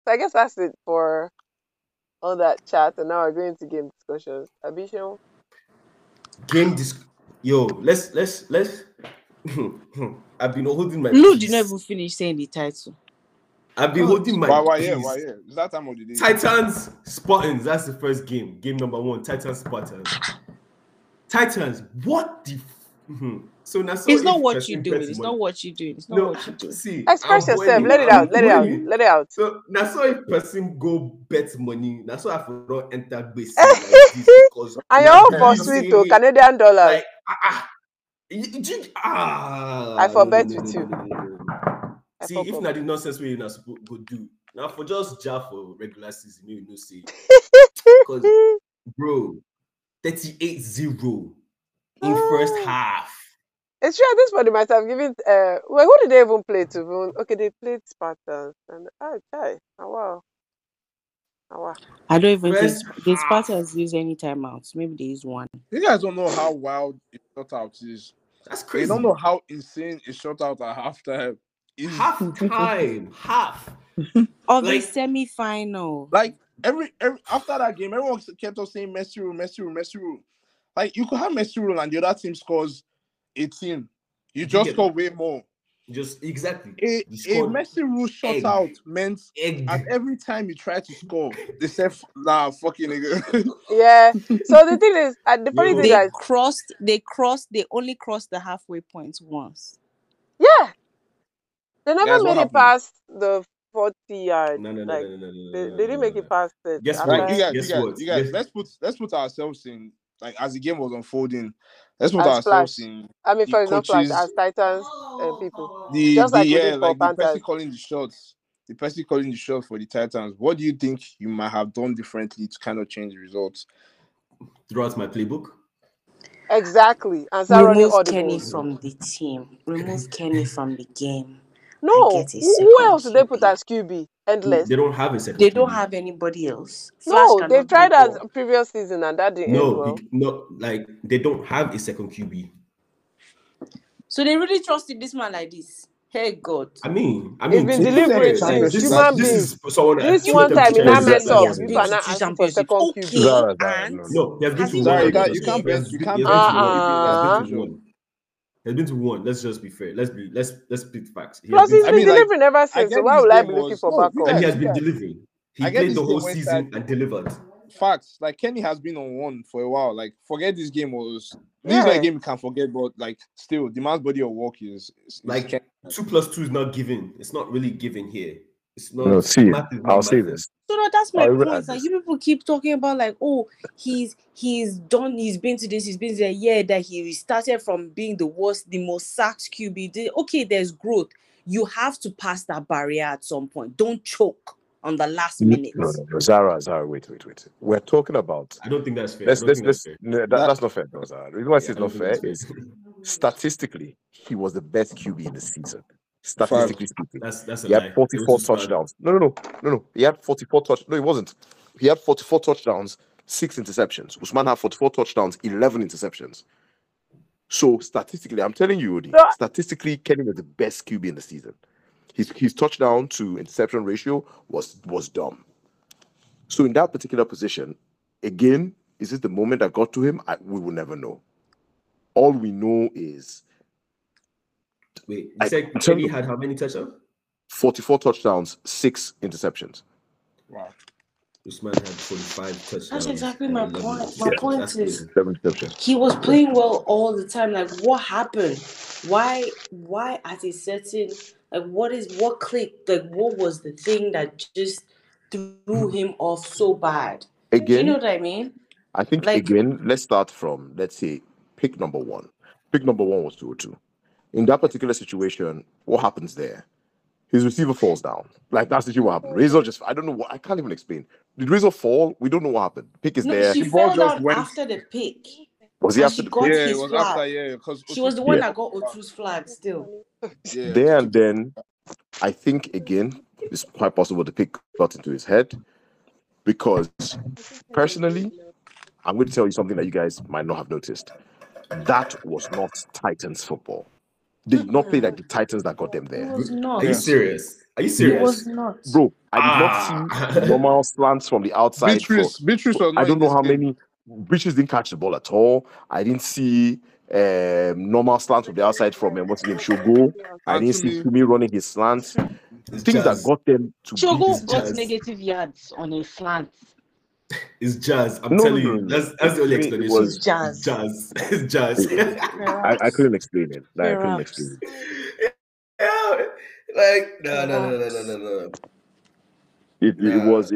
So I guess that's it for all that chat, and now we're going to game discussions. Abishan? Game disc. Yo, let's. I've been holding my Lou did not peace. even finish saying the title. I've been holding my Why? peace. Is that time of the day? Titans, Spartans. That's the first game. Game number 1. Titans, Spartans. Titans. What the? So now, It's not what you're doing. It's not what you're doing. It's not what you're doing. See, Express I'm yourself. boiling. Let it I'm out. Let it out. boiling. Let it out. So now, so if person go bet money, now so I for don't enter base like this because And you're all for sweet or Canadian dollars. like I forbid with you. See, if not the nonsense way you're not supposed to go do now for just jar for regular season, you know, say because bro, 38-0 in first half. It's true. At this point, they might have given. Well, who did they even play to? Okay, they played Spartans, and okay, wow. I don't even First think the half. Spartans use any timeouts. Maybe they use one. You guys don't know how wild a shutout is. That's crazy. You don't know how insane a shutout at halftime is. Half Of Like- the semi-final. Like every after that game, everyone kept on saying Messi rule. Like you could have Messi rule and the other team scores 18. You just get score way more. just exactly. A You scored Messi rule egg. shutout meant egg. at every time you try to score, they said nah fucking nigga. Yeah. So the thing is, the funny thing is, They only crossed the halfway point once. yeah, they never Guys, what made it happened? past the 40 yard. No. They didn't make it past it. Guess after- what? Like Guess what? you guys, Guess- let's put ourselves in, like, as the game was unfolding, let's put As ourselves Flash. in I mean, the for example, coaches, as Titans people. the Just like we yeah, did for like the person Panthers. calling the shots. The person calling the shot for the Titans. What do you think you might have done differently to kind of change the results? throughout my playbook. Exactly. And start running Remove audibles. Kenny from the team. Remove Kenny from the game. No. get a Who second else did they put QB. as QB? Endless. They don't have a second. They don't QB. have anybody else. Flash No, cannot they've tried do that ball. previous season and that didn't end No, well. no, like they don't have a second QB. So they really trusted this man like this. Hey God. I mean, He's been to be delivering fair, since. this Human is someone that This I one told them time to he now try mess to up. get Yes, People been are to not two asking for championships. second Okay, QB. Zara, and no. No, he has been Has to he one. won Sorry, the you can't game? bet. You He can't has bet. been to one. He has been Uh-uh. to one. He has been to one. Let's just be fair. Let's speak facts. He has Plus, been he's to been mean, like, delivering ever I since. So get why this would I game be looking was- for no, backup? you and he guys- has been delivering. He I get played this the whole game went season bad. and delivered. Facts. Like Kenny has been on one for a while. Like forget this game was. This is Yeah. not a game you can forget, but like still, the man's body of work is Like Kenny. 2 + 2 is not given. It's not really given here. It's not. No, see, math is not I'll say math. this. So no, that's my I'll even point. add Like this. you people keep talking about like, oh, he's done, he's been to this, he's been there. Yeah, that he started from being the most sacked QB. Okay, there's growth. You have to pass that barrier at some point. Don't choke on the last minute. No. Zara, wait. We're talking about. I don't think that's fair. That's I don't think that's fair. that's not fair, no, Zara. The reason why I say Yeah, it's I not don't fair think is that's statistically he was the best QB in the season. Statistically speaking, That's a he lie. had 44 It was just touchdowns. No. He had 44 touchdowns. No, he wasn't. He had 44 touchdowns, 6 interceptions. Usman had 44 touchdowns, 11 interceptions. So statistically, I'm telling you, Odi, No. statistically, Kenny was the best QB in the season. His touchdown to interception ratio was dumb. So in that particular position, again, is it the moment that got to him? We will never know. All we know is Wait, you I- said in terms Kenny of- had how many touchdowns? 44 touchdowns, 6 interceptions. Wow. Usman had 45 touchdowns. That's exactly and my 11 point. interceptions. My point That's is- crazy. 7 interceptions. He was playing well all the time. Like, what happened? Why at a certain, like, what clicked? Like, what was the thing that just threw him off so bad? Do you Again, know what I mean? I think, Like- let's start from, let's say, pick number 1. Pick number 1 was 202. In that particular situation, what happens there? His receiver falls down. Like, that's literally what happened. Razor just, I don't know what, I can't even explain. Did Razor fall? We don't know what happened. Pick is No, there. she The ball fell just down went- after the pick. Was he and after she the got pick? Yeah, his it was flag. after because She was the one Yeah. that got Otu's flag still. Yeah. There and then, I think, again, it's quite possible the pick got into his head. Because, personally, I'm going to tell you something that you guys might not have noticed. That was not Titans football. They did not play like the Titans that got them It there. was Are not. you Yeah. serious? Are you It serious? was not. Bro, I did not see normal slants from the outside. Beatrice was I not in don't know this how game. many. Beatrice didn't catch the ball at all. I didn't see normal slants from the outside from what's his name, Shogo. I didn't see Anthony. Kumi running his slants. It's Things that jazz. got them to beat Shogo got Jazz. negative yards on a slant. It's jazz. I'm No, telling no, you. no. That's the only To me, it explanation. was- It's Jazz. jazz. It's jazz. I couldn't explain it. I couldn't Perhaps. explain it. Yeah, like no. It Nah. was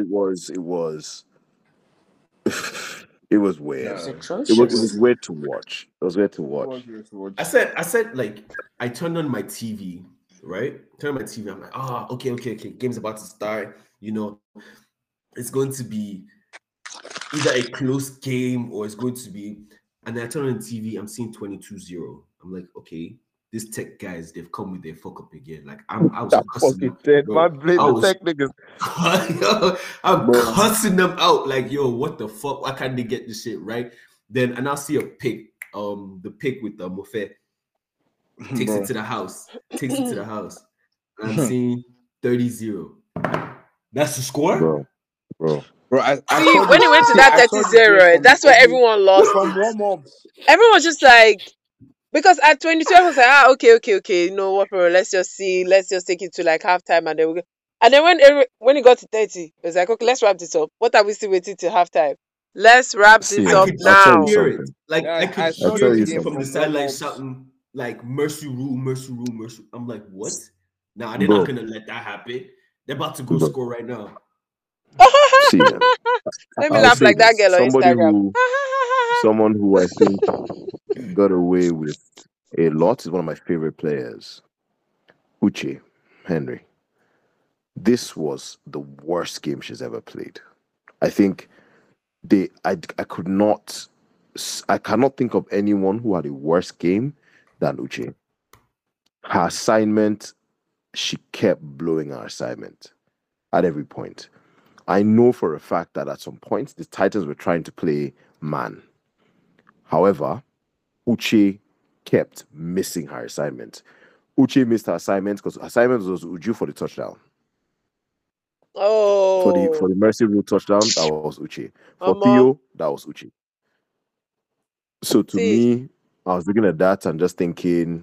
it was weird. Nah. It's It atrocious. was weird to watch. It was weird to It watch. was weird to watch. I said like I turned on my TV, right? Turned on my TV. I'm like, okay. Game's about to start. You know, it's going to be either a close game or it's going to be. And then I turn on the TV. I'm seeing 22-0. I'm like, okay, these tech guys, they've come with their fuck up again. Like I was That cussing fucking them. dead Bro, man, blame I the was- tech niggas. I'm Bro. cussing them out like, yo, what the fuck? Why can't they get this shit right? Then and I'll see a pick, the pick with the Mofe takes Bro. it to the house. And I'm seeing 30-0. That's the score? Bro. Bro, I See, saw when this- it went to see, that I saw this 30-0, game from- that's where everyone lost. from warm-ups. Everyone was just like, because at 22, I was like, okay, you know what, bro, let's just take it to like halftime, and then we go. And then when it got to 30, it was like, okay, let's wrap this up. What are we still waiting till halftime? Let's wrap this See, I up could I'll tell now. you hear it. something. Like Yeah, I I could saw hear this people game from the from sideline warm-ups. shouting like mercy rule. I'm like, what? Nah, they're Bro. not gonna let that happen. They're about to go Bro. score right now. See, Let me I'll laugh say like that this. girl on Instagram. Someone who I think got away with a lot is one of my favorite players, Uche Henry. This was the worst game she's ever played. I think I cannot think of anyone who had a worse game than Uche. Her assignment, she kept blowing her assignment at every point. I know for a fact that at some points the Titans were trying to play man. However, Uche kept missing her assignment. Uche missed her assignment because her assignment was Uju for the touchdown. For the Mercy Rule touchdown, that was Uche. For Omo. Theo, that was Uche. So to See. me, I was looking at that and just thinking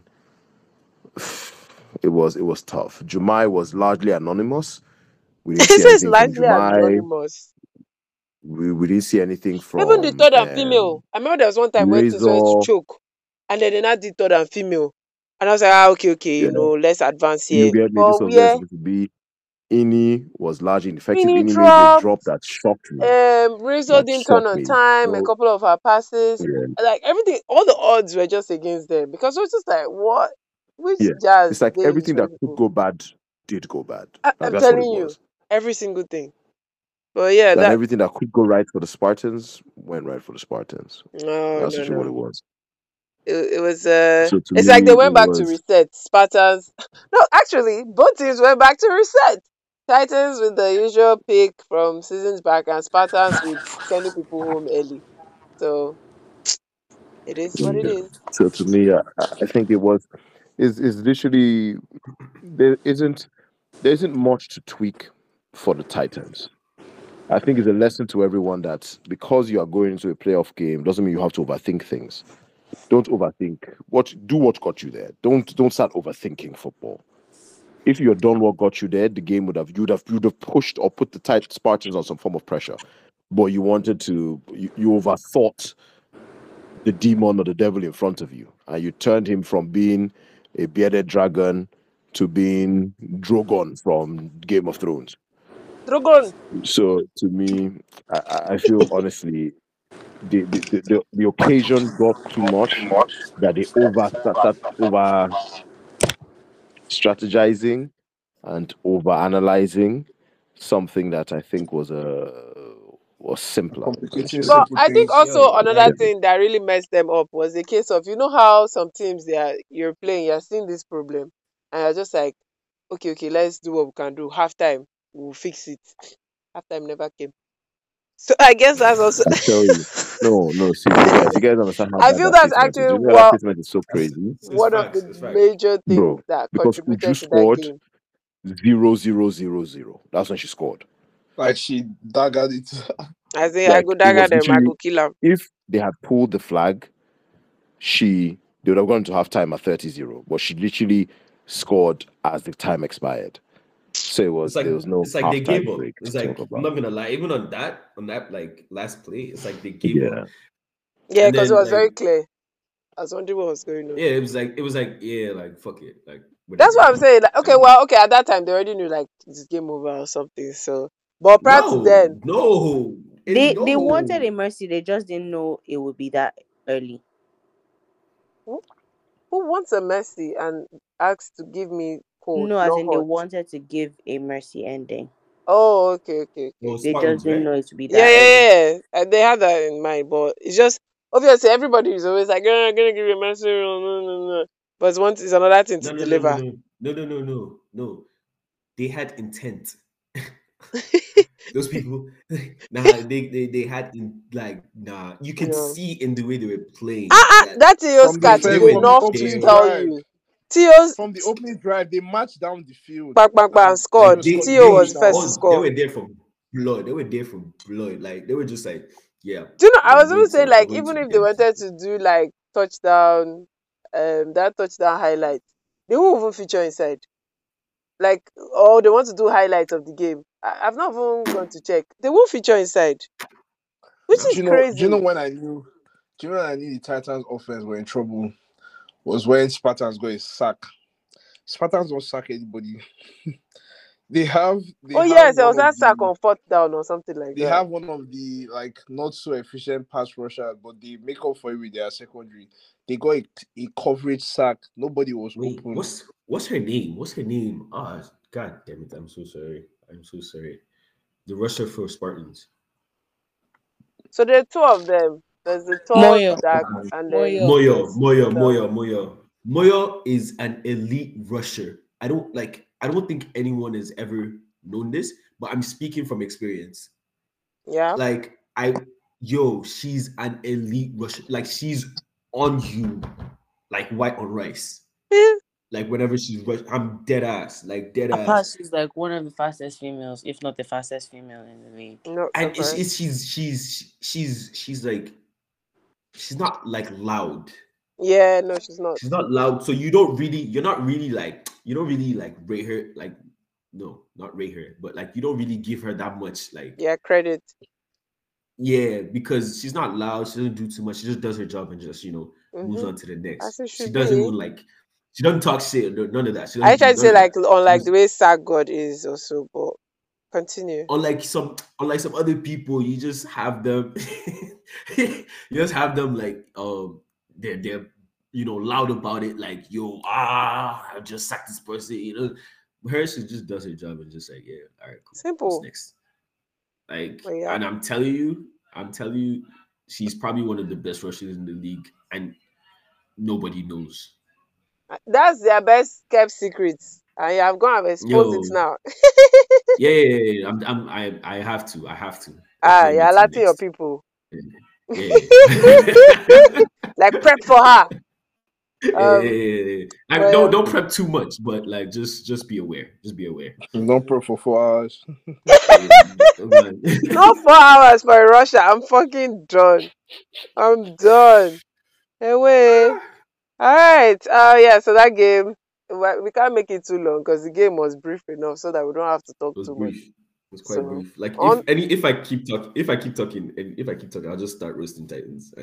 it was tough. Jumai was largely anonymous. We didn't see This is anything from largely Jumai. anonymous. We didn't see anything from Even the third and female. I remember there was one time where things went to Razor. choke, and then they now did third and female, and I was like, okay, Yeah. you know, let's advance You here. get me? But This was where it's supposed to be. Ini was largely ineffective. Ini Ini made a dropped. drop that shocked me. Razor That didn't turn shocked on me. time. A So, couple of her passes, yeah. like everything, all the odds were just against them because it was just like, what? Which Yeah. jazz? It's like days everything for that people? could go bad did go bad. I'm That's what telling it you, was. every single thing. But yeah, And that everything that could go right for the Spartans went right for the Spartans. no, That's literally what it no. was. It was So to it's like they me, went it back to was reset. Spartans, no, actually, both teams went back to reset. Titans with the usual pick from seasons back, and Spartans with sending people home early. So it is what it yeah. is. So to me, I think it was is literally there isn't much to tweak for the Titans. I think it's a lesson to everyone that because you are going into a playoff game doesn't mean you have to overthink things. Don't overthink. Do what got you there. Don't start overthinking football. If you had done what got you there, the game you'd have pushed or put the Spartans on some form of pressure. But you wanted to you overthought the demon or the devil in front of you, and you turned him from being a bearded dragon to being Drogon from Game of Thrones. Drogon. So to me, I feel honestly the occasion got too much that they over strategizing and over analyzing something that I think was simpler. Complicating But simple I think things. also another Yeah. thing that really messed them up was the case of, you know how some teams you're playing, you're seeing this problem, and you're just like, okay, let's do what we can do. Halftime, we'll fix it. Halftime never came. So I guess that's also I tell you. No, see, you guys understand how I bad feel that that's statement is. actually You know that statement is so crazy. It's one of facts, the it's facts. major things Bro, that because contributed Uju to that scored, game. 0-0-0-0. That's when she scored. Like she daggered it. I say I Like, go it dagger was them, I literally, go kill them. if they had pulled the flag, they would have gone to halftime at 30-0. But she literally scored as the time expired. So there was no it's like they gave halftime up. break It's to like talk I'm about. not gonna lie, even on that like last play, it's like they gave up. Yeah, And because it then was very like clear. I was wondering what was going on. yeah, it was like yeah, like fuck it, like That's whatever. what I'm saying. Like, okay, And well, okay, at that time they already knew like it's game over or something. So, but prior to then, They wanted a mercy. They just didn't know it would be that early. who wants a mercy and asks to give me cold, No, as not in they hot? wanted to give a mercy ending. Oh, okay. They Spartans, just didn't right? know it would be Yeah, that early. yeah. And they had that in mind, but it's just obviously everybody is always like, I'm gonna give you a mercy. No. But once it's another thing to deliver. No. They had intent. Those people, they had you can No. see in the way they were playing. That Theo's From the catch is first- from the enough to opening tell drive. you. Theo's From the opening drive, they marched down the field. and scored. They Theo was were first to They score. were there for blood. They were there for blood. Like they were just like, yeah. Do you know? I I'm was even going saying to- like I'm going even to if they get wanted to do like touchdown, that touchdown highlight, they won't even feature inside. Like, or they want to do highlights of the game. I've not even gone to check. They won't feature inside, which No. is Do crazy. you know when I knew? Do you know when I knew the Titans' offense were in trouble? Was when Spartans got a sack. Spartans don't sack anybody. They have Yes, there one was of that sack the- on fourth down or something like They that. have one of the like not so efficient pass rushers, but they make up for it with their secondary. They got a coverage sack. Nobody was Wait, open. what's her name? What's her name? Ah, god damn it! I'm so sorry. The rusher for Spartans. So there are two of them. There's the tall, Moyo. dark, and then Moyo. Moyo. Moyo is an elite rusher. I don't think anyone has ever known this, but I'm speaking from experience. Yeah. Like she's an elite rusher. Like she's on you, like white on rice. Like whenever she's rush, I'm dead ass. Like dead ass. Apart, she's like one of the fastest females, if not the fastest female in the league. And she's like she's not like loud. Yeah, no, she's not. She's not loud. So you don't really like rate her, like no, not rate her, but like you don't really give her that much like credit. Yeah, because she's not loud, she doesn't do too much, she just does her job and just moves on to the next. She doesn't even like she doesn't talk shit, none of that. I try to say like unlike the way Sack God is also, but continue. Unlike some other people, you just have them like they're loud about it, like I just sacked this person, her, she just does her job and just like, yeah, all right, cool. Simple. What's next? Like, and I'm telling you, she's probably one of the best rushers in the league, and nobody knows. That's their best kept secrets. I have gone and exposed it now. Yeah. I have to. You're alerting your people. Yeah. Like prep for her. Don't prep too much, but like just be aware. Don't prep for 4 hours. Not 4 hours for Russia. I'm fucking done. I'm done. Anyway. All right. So that game, we can't make it too long because the game was brief enough so that we don't have to talk too much. It was quite brief. Like if I keep talking, I'll just start roasting Titans.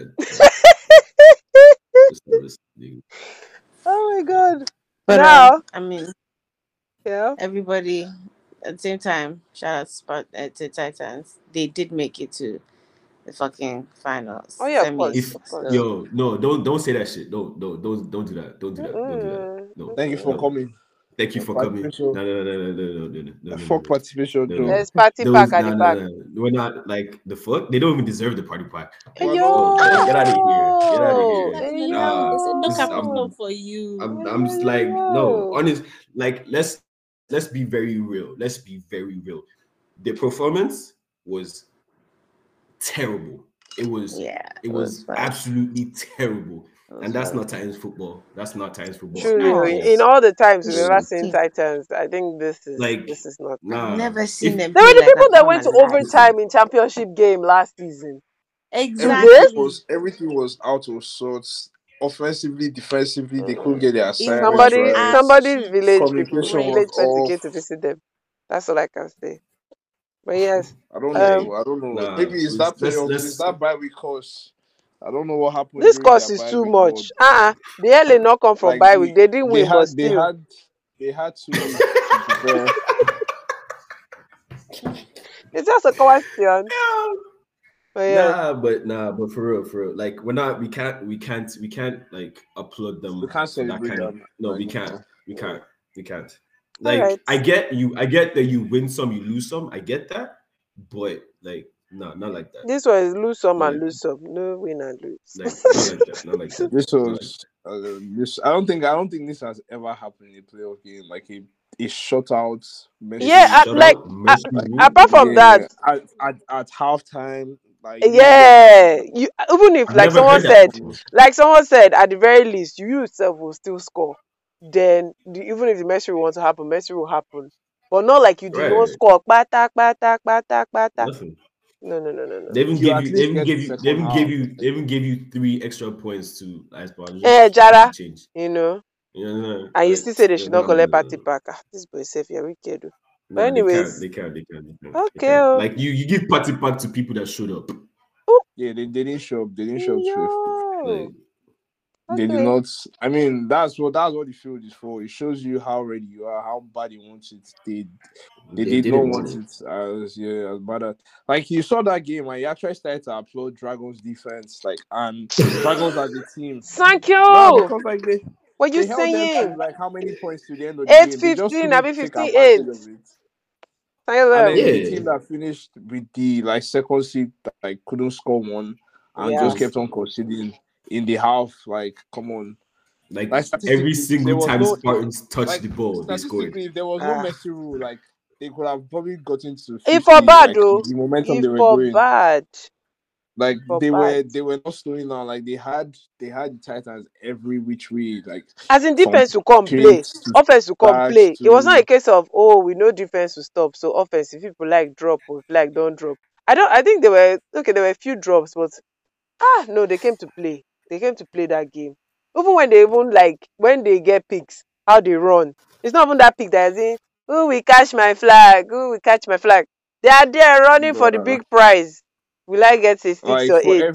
Oh my god! But now, I mean, yeah, everybody at the same time. Shout out to Titans. They did make it to the fucking finals. Oh yeah, of course. Yo, no, don't say that shit. Don't do that. Don't do that. No. Thank you for coming. Thank you for coming. No. Fuck participation. There's party pack at the back. We're not like the fuck. They don't even deserve the party pack. Yo, get out of here. No capital for you. I'm just like, no, honest. Like let's be very real. The performance was terrible. It was absolutely terrible. And that's not Titans football. That's not Titans football Truly, at Oh, in all. all the times we've it's ever Like, seen shocking. Titans, I think this like is not. I've nah. never seen If them There were play the like people that that before went my to life. overtime in championship game last season. Everything Today, Exactly. was out of sorts. Offensively, defensively, they couldn't get their It was assignments right. somebody's absolute village people, Communication was village person came craziness. to off. visit them. That's all I can say. But yes, I don't like um, know. I don't know. nah, Maybe it's that playoffs. It's let's that bye week course. I don't know what happened this during course their is bye too week, but much. The LA not come from like bye week. They didn't win, but they still, had 2 weeks to prepare. it's just a question. But yes, nah, but for real, like we can't like applaud We them can't for that celebrate kind of them no, right now. we can't. all right. Like I get that you win some, you lose some, I get that, but like nah, not like that, This one is lose some not and like lose some. No win and lose. not like that, not like that, This not like was this. I don't think this has ever happened in a playoff game. Like a shutout Yeah, Mercy. like shutout, mercy Like rule. apart from that, yeah, at halftime, like you don't get yeah, to. you even if I've never heard that before. like someone said at the very least, you yourself will still score. Then even if the mercy will want to happen, mercy will happen. But not like you did not Right, score. Bata, bata, bata, bata. nothing. No, no, no, no, no. They even You gave at you, they least even get gave to you, they second even half. gave you, they even gave you 3 extra points to Iceberg Jara, to change. you know. You know, And you like still say they should not no, collect party pack. This boy safe, you're wicked. Oh. But nah, they can't, anyways, they can't, they can't, they can't, they okay. can't. Oh. Like you give party pack to people that showed up. Yeah, they didn't show up. They didn't show up swiftly. Yo. Like They did Okay. not. I mean, that's what the field is for. It shows you how ready you are, how bad you want it. They they did not didn't want want it. it as bad as like you saw that game and you actually started to applaud Dragons defense, like and Dragons as a team. Thank No, you. because like What you they held them to saying? like how many points to the end of the game. They just 8-15, couldn't Abi take 15-8. advantage of it. Thank you And them. then the Yeah, team that finished with the like second seed like couldn't score one and Yeah. just kept on conceding in the half. Like, come on. like Like every statistically, if there single was time no Spartans touched like the ball, they scored. statistically, if there was no Ah. Messi rule, like they could have probably gotten to If for 50, bad like though. the momentum If they were for going. bad. Like For bad. they were not slowing down. Like they had the Titans every which way, like As in from defense to come play. paint to Offense to come start play. It was not a to case of we know defense to stop. So offense, if people like drop or if like don't drop. I think there were a few drops, but no, they came to play. They came to play that game. Even when they get picks, how they run. It's not even that pick that is in, who will catch my flag? Who will catch my flag? They are there running for the bruh. big prize. Will I get a 6 Like or 8?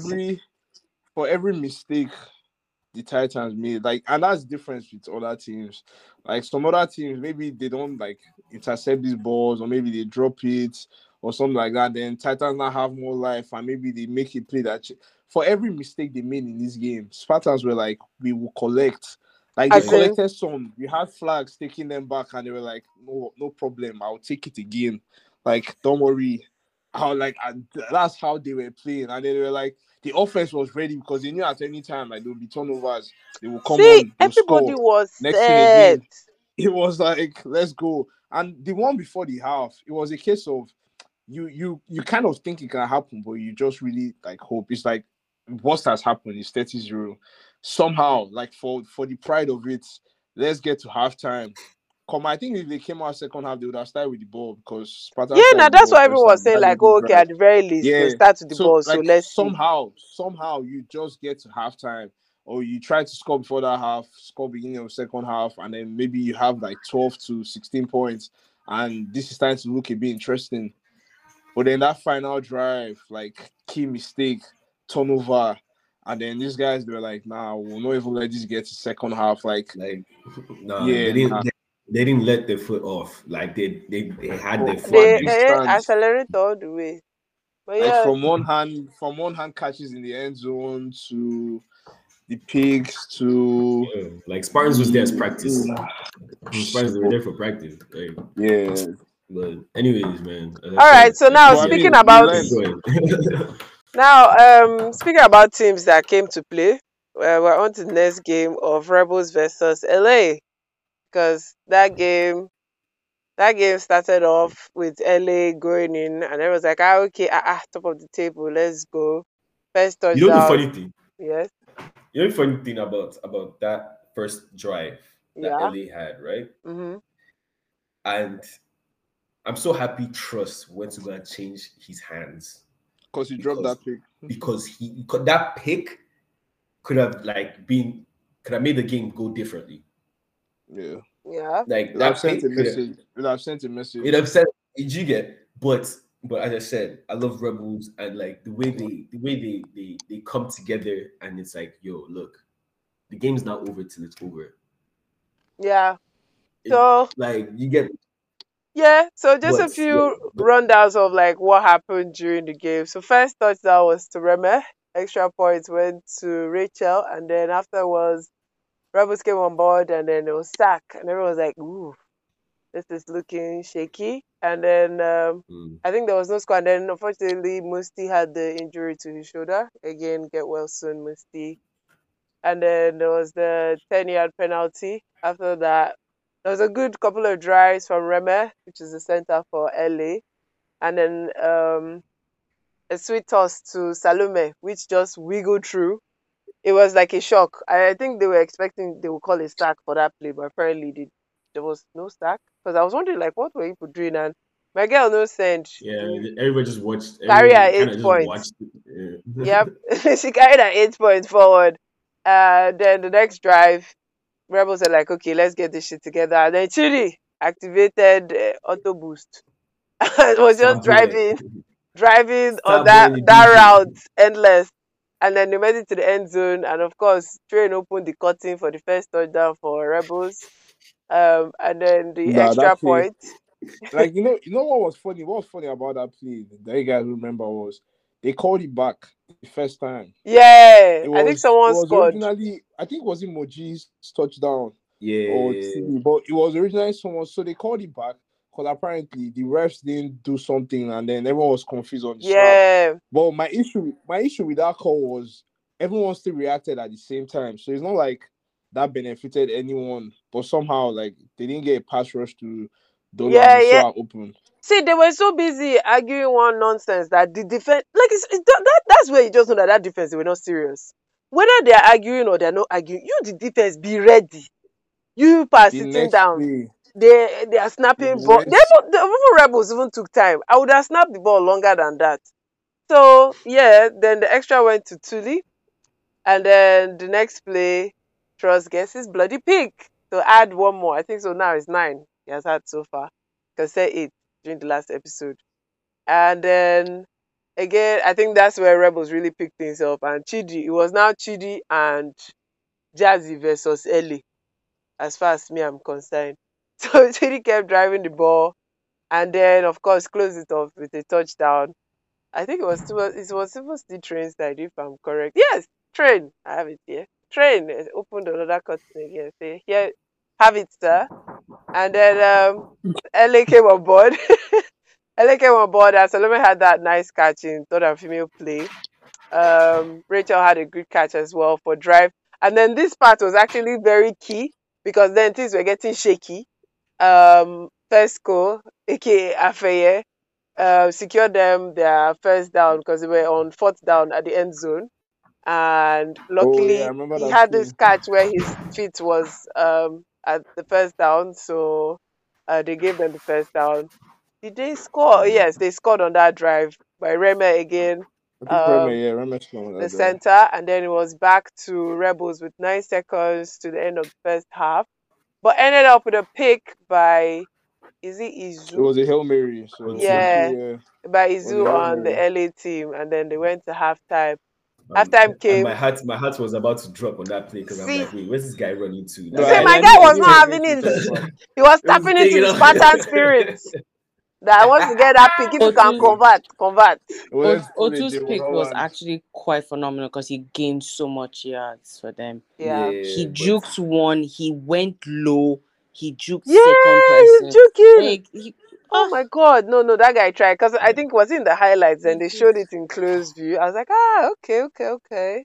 for every mistake the Titans made, like, and that's the difference with other teams. Like some other teams, maybe they don't like intercept these balls, or maybe they drop it or something like that. Then Titans now have more life, and maybe they make a play for every mistake they made in this game, Spartans were like, we will collect. Like they As Like in, collected some. We had flags taking them back, and they were like, no problem. I'll take it again. Like, don't worry. That's how they were playing, and they were like, the offense was ready because they knew at any time like there would be turnovers, they will come see, on, they'll everybody score. was Next thing set. again, it was like, let's go. And the one before the half, it was a case of you kind of think it can happen, but you just really like hope. It's like what has happened is 30-0. Somehow, like for the pride of it, let's get to halftime. I think if they came out second half, they would have started with the ball because Spartan Yeah, now started the that's ball why everyone first was half. They saying had a like, good okay, drive. at the very least, they'll Yeah. start with the So ball. So like let's see. somehow you just get to halftime, or you try to score before that half, score beginning of second half, and then maybe you have like 12 to 16 points, and this is starting to look a bit interesting. But then that final drive, like key mistake, turnover, and then these guys they were like, nah, we'll not even let this get to second half. Like, nah, yeah, nah. they didn't let their foot off. Like they had their foot One They on it. instant, accelerate all the way. But like yeah, from one hand catches in the end zone to the pigs to Yeah. Like Spartans was there as practice. the Spartans they were there for practice. Like, yeah. but anyways, man. As I all right. said, So like now But I speaking mean, you about learn. speaking about teams that came to play, we're on to the next game of Rebels versus LA because that game started off with LA going in, and it was like, okay, top of the table, let's go. First You know the touchdown, funny thing? yes. You know, the funny thing about that first drive that Yeah. LA had, right? Mm-hmm. And I'm so happy Trust went to go and change his hands Because he dropped because that pick. that pick could have could have made the game go differently. Yeah. Yeah. Like It have that sent a pick could have message. It have sent a message. it upset. Did you get? But as I said, I love Rebels and like the way they come together and it's like, yo, look, the game's not over till it's over. Yeah. It, So like you get, yeah, so just a but few rundowns of like what happened during the game. So first touchdown was to Reme. Extra points went to Rachel, and then afterwards Rebels came on board, and then it was sack, and everyone was like, "Ooh, this is looking shaky." And then I think there was no score, and then unfortunately Musti had the injury to his shoulder. Again, get well soon, Musti. And then there was the 10-yard penalty. After that, there was a good couple of drives from Reme, which is the center for LA. And then a sweet toss to Salome, which just wiggled through. It was like a shock. I think they were expecting they would call a sack for that play, but apparently there was no sack. Because I was wondering, like, what were people doing? And my girl no sent. yeah, everybody just watched. Carry her Everybody kind 8 of just points. watched. It. Yep, she carried her 8 points forward. Then the next drive, Rebels are like, okay, let's get this shit together. And then Chidi activated Auto Boost. It was just driving on that route endless. And then they made it to the end zone. And of course, Train opened the curtain for the first touchdown for Rebels. And then the extra point. Like you know what was funny? What was funny about that play that you guys remember was they called it back the first time. Yeah, I think someone scored. Originally, I think it was Moji's touchdown. Yeah, but it was originally someone, so they called it back because apparently the refs didn't do something, and then everyone was confused on the snap. But my issue with that call was everyone still reacted at the same time, so it's not like that benefited anyone. But somehow, like they didn't get a pass rush to Dolan, so open. See, they were so busy arguing one nonsense that the defense, like that's where you just know that defense, they were not serious. Whether they are arguing or they're not arguing, you the defense be ready. You pass sitting down. Play, they are snapping ball. The Rebels even took time. I would have snapped the ball longer than that. So yeah, then the extra went to Tuli, and then the next play, Trust gets his bloody pick. So add one more. I think so now it's 9 he has had so far. Because say 8 during the last episode. And then again, I think that's where Rebels really picked things up. And Chidi, it was now Chidi and Jazzy versus Ellie, as far as me I'm concerned. So Chidi kept driving the ball, and then of course closed it off with a touchdown. I think it was even still Train's side, if I'm correct. Yes, Train. I have it here. Train opened another curtain again. Say, here, have it, sir. And then LA came on board. LA came on board, and Salome had that nice catch in third and female play. Rachel had a good catch as well for drive. And then this part was actually very key because then things were getting shaky. First goal, aka Afeye, secured them their first down because they were on 4th down at the end zone. And luckily, he had this catch where his feet was at the first down, so they gave them the first down. Did they score? Yes, they scored on that drive by Reme again. Reme scored the center, and then it was back to Rebels with 9 seconds to the end of the first half, but ended up with a pick by, is it Izu? It was a Hail Mary. So by Izu on the LA team, and then they went to halftime. Halftime came. My heart was about to drop on that play because I'm like, wait, where's this guy running to? My guy was not having it. He was tapping into the Spartan spirit. That I want to get that pick. If you can convert. Otu's pick was actually quite phenomenal because he gained so much yards for them. Yeah. He juked one. He went low. He juked second person. Juking. Oh my God. No, that guy tried. Because I think it was in the highlights and they showed it in close view. I was like, okay.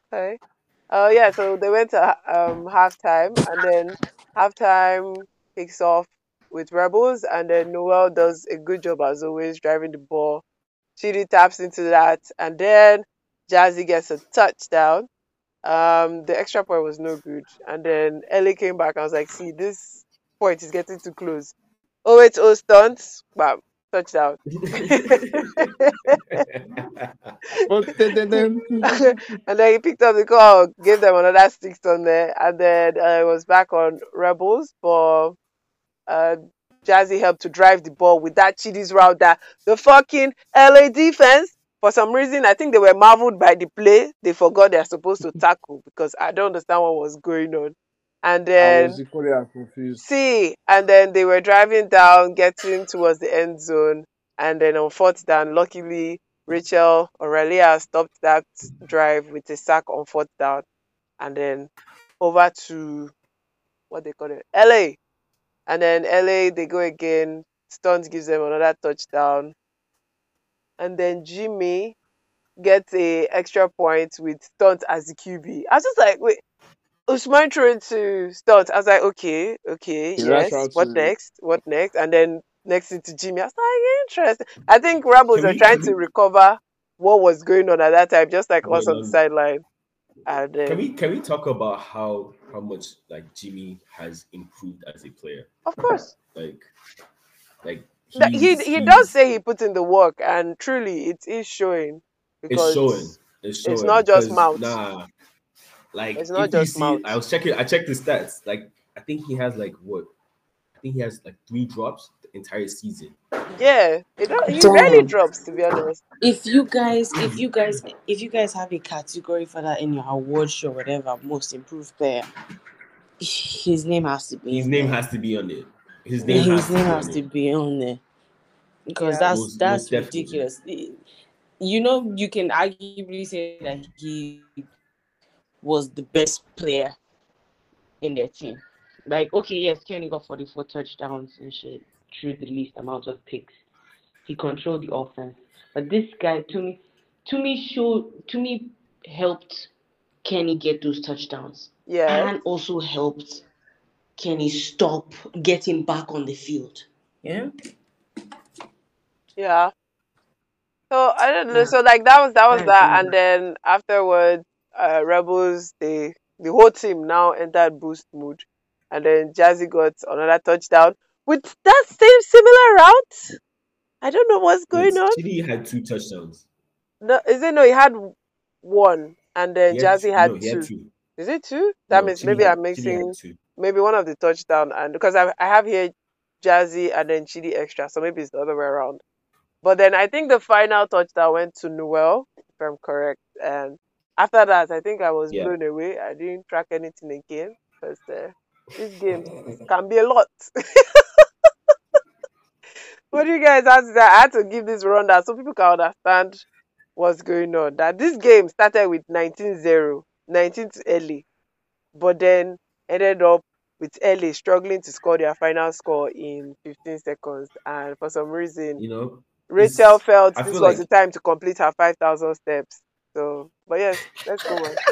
Yeah, so they went to halftime, and then halftime kicks off with Rebels, and then Noel does a good job as always driving the ball. Chidi taps into that, and then Jazzy gets a touchdown. The extra point was no good. And then LA came back. I was like, see, this point is getting too close. Oh, wait, oh, stunts. Bam, touchdown. But then And then he picked up the call, gave them another 6 on there. And then it was back on Rebels for Jazzy helped to drive the ball with that Chidi's route that the fucking LA defense, for some reason, I think they were marveled by the play. They forgot they're supposed to tackle because I don't understand what was going on. And I then was equally as confused. and then they were driving down, getting towards the end zone. And then on 4th down, luckily, Rachel Aurelia stopped that drive with a sack on 4th down. And then over to, what they call it, LA. And then LA, they go again. Stunt gives them another touchdown. And then Jimmy gets a extra point with Stunt as the QB. I was just like, wait, Usman throwing to Stunt. I was like, okay, yes. What next? And then next into Jimmy. I was like, interesting. I think Rebels are trying to recover what was going on at that time, just like us on the sideline. And can we talk about how much like Jimmy has improved as a player? Of course. Like he does say he put in the work, and truly it is showing. Because it's showing. It's not just mouth. Nah. Like it's not just mouth. I checked the stats. Like I think he has like 3 drops the entire season. Yeah, he rarely drops, to be honest. If you guys have a category for that in your award show, whatever, most improved player, his name has to be. His name has to be on it. His name has to be on there. Because that's ridiculous. You know, you can arguably say that he was the best player in their team. Like, okay, yes, Kenny got 44 touchdowns and shit through the least amount of picks. He controlled the offense. But this guy, to me, helped Kenny get those touchdowns. Yeah. And also helped Kenny stop getting back on the field. Yeah. Yeah. So I don't know. So like that was that, and then afterwards, Rebels, the whole team now entered boost mood, and then Jazzy got another touchdown with that same similar route. I don't know what's going on. Chidi had 2 touchdowns. No, he had 1, and then Jazzy had 2. He had 2. Is it 2? That means maybe I'm mixing maybe one of the touchdown, and because I have here Jazzy and then Chidi extra, so maybe it's the other way around. But then I think the final touchdown went to Noel, if I'm correct. And after that, I think I was blown away. I didn't track anything again because this game can be a lot. What do you guys have to say? I had to give this rundown so people can understand what's going on. That this game started with 19-0, 19 to LA, but then ended up with LA struggling to score their final score in 15 seconds. And for some reason, Rachel felt this was the time to complete her 5,000 steps. So, but yes, let's go on.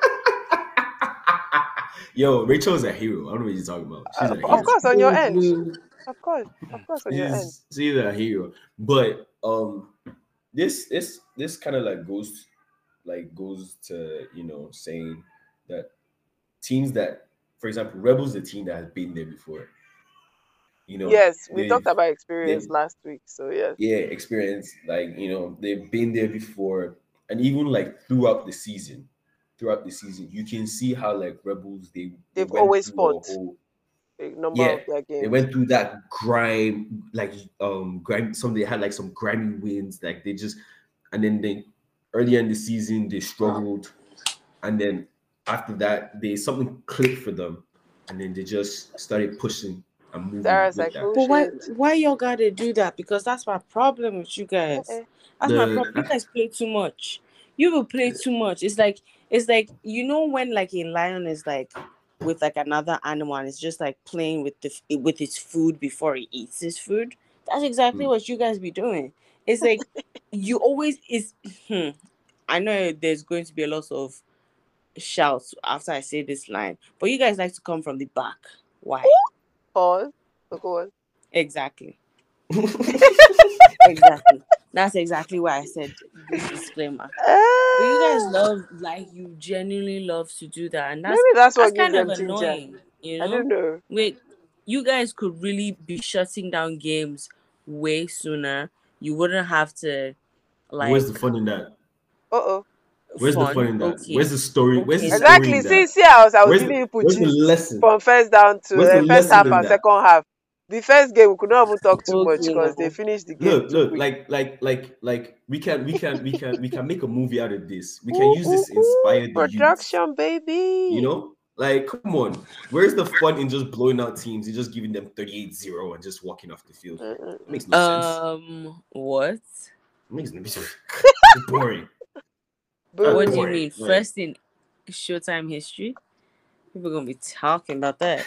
Yo, Rachel is a hero. I don't know what you're talking about. She's a hero. Of course, on your end. Of course, on your end. She's a hero. But this kind of like goes to saying that teams that, for example, Rebels, the team that has been there before. Yes, we talked about experience last week, so yes. Yeah, experience. Like, they've been there before, and even like throughout the season, you can see how like Rebels they've always fought a number of their games. They went through that grime, like grime. They had like some grimy wins, like and then earlier in the season they struggled, and then after that something clicked for them, and then they just started pushing. Sarah's like, but why y'all gotta do that? Because that's my problem with you guys. That's my problem. You guys play too much. You will play too much. It's like when like a lion is like with like another animal and it's just like playing with its food before it eats its food. That's exactly what you guys be doing. It's like you always I know there's going to be a lot of shouts after I say this line, but you guys like to come from the back. Why? Pause. Go on. Exactly. Exactly. That's exactly why I said this disclaimer. But you guys love, like, you genuinely love to do that, and Maybe that's that's what gives kind of them ginger. annoying, you I don't know. know. Wait, you guys could really be shutting down games way sooner. You wouldn't have to, Where's like, the fun in that? Uh-oh. Where's the fun fun. in that? Where's Okay, the story? Where's the okay. story Exactly. in See, that? see, I was giving you Where's the gist lesson? from first down Where's to the first lesson half in and that? second half. The first game we could not even talk too much Okay because they now. finished the game Look, too look, quick. we can make a movie out of this. We can Ooh, use ooh, this to ooh, inspire the youth. production, You baby. know? Like, come on. Where's the fun in just blowing out teams and just giving them 38-0 and just walking off the field? It Mm-mm-mm. makes no sense. What? It makes no sense. It's boring. That's What do you Boo. mean? boring. Like, First in Showtime history? People gonna be talking about that.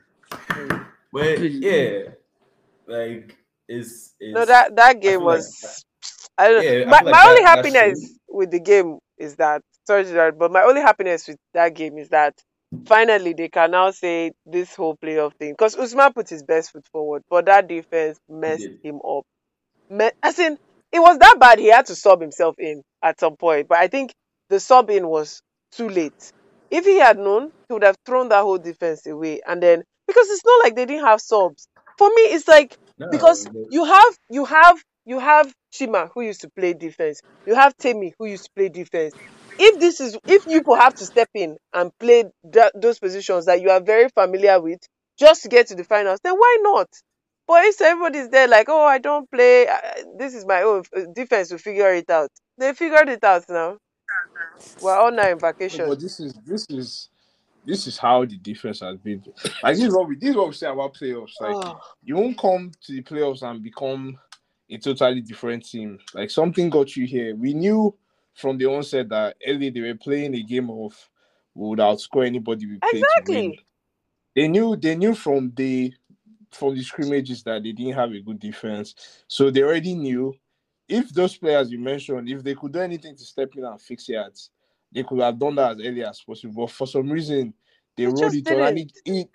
but yeah, like No, is that I game feel like was, I don't know. yeah, I My feel like my only that shows. happiness with the game is that, sorry to that, but my only happiness with that game is that finally they can now say this whole playoff thing, because Usman put his best foot forward, but that defense He messed did. him up. As in, it was that bad he had to sub himself in at some point, but I think the sub in was too late. If he had known, he would have thrown that whole defense away, and then, because it's not like they didn't have subs. For me, it's like, No, because you have Chima, who used to play defense. You have Temi, who used to play defense. If you people have to step in and play those positions that you are very familiar with just to get to the finals, then why not? But if everybody's there like, oh, I don't play, this is my own defense to figure it out. They figured it out now. We're all now in No, vacation. but this is how the defense has been. Like this is what we say about playoffs. Like Oh, you won't come to the playoffs and become a totally different team. Like something got you here. We knew from the onset that early they were playing a game of we would outscore anybody we play to win. exactly. They knew from the scrimmages that they didn't have a good defense. So they already knew if those players you mentioned, if they could do anything to step in and fix it, they could have done that as early as possible. But for some reason, they They rolled just it on, and didn't.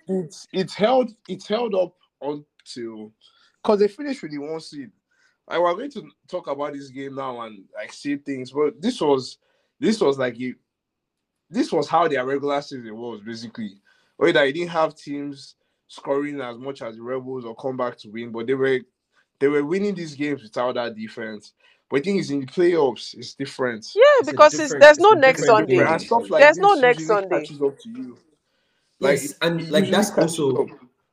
it held up until because they finished with the one seed. Like we're going to talk about this game now and like see things, but this was like this was how their regular season was basically. Whether they didn't have teams scoring as much as the Rebels or come back to win, but they were winning these games without that defense. But I think it's in the playoffs, it's different. Yeah, It's a because different there's it's no a next It's different different. Sunday. And thing. stuff Like, like There's no this next usually Sunday. catches up to you. Like yes, it and like usually catches up.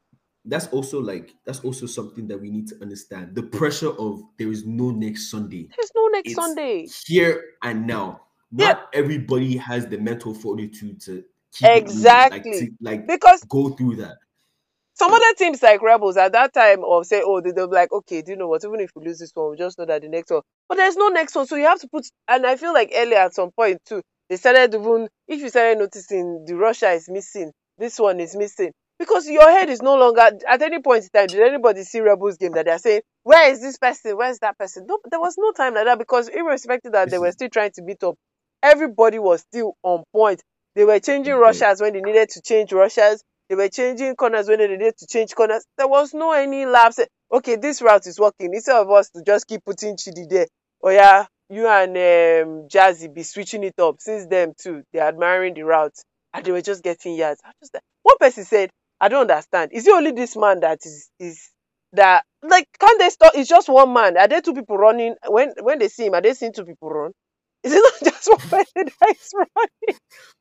that's also something that we need to understand. The pressure of there is no next Sunday. There's no next It's Sunday. here and now. Yeah, Not everybody has the mental fortitude to keep it moving, like exactly. to like Because go through that. some other teams like Rebels at that time of say, oh, they'll be like, okay, do you know what? Even if we lose this one, we just know that the next one. But there's no next one, so you have to put. And I feel like earlier at some point too, they started even. If you started noticing, the Russia is missing. This one is missing because your head is no longer at any point in time. Did anybody see Rebels game that they're saying, where is this person? Where is that person? No, there was no time like that because irrespective that they This were is still trying to beat up, everybody was still on point. They were changing on point. Russias when they needed to change Russias. They were changing corners when they needed to change corners. There was no any lapse. Okay, this route is working. Instead of us to just keep putting Chidi there. Oh yeah, you and Jazzy be switching it up. Since them too, they're admiring the route. And they were just getting yards. I was just like, one person said, I don't understand. Is it only this man that is that like can't they stop? It's just one man. Are there two people running? When they see him, are they seeing two people run? Is it not just one person that is running?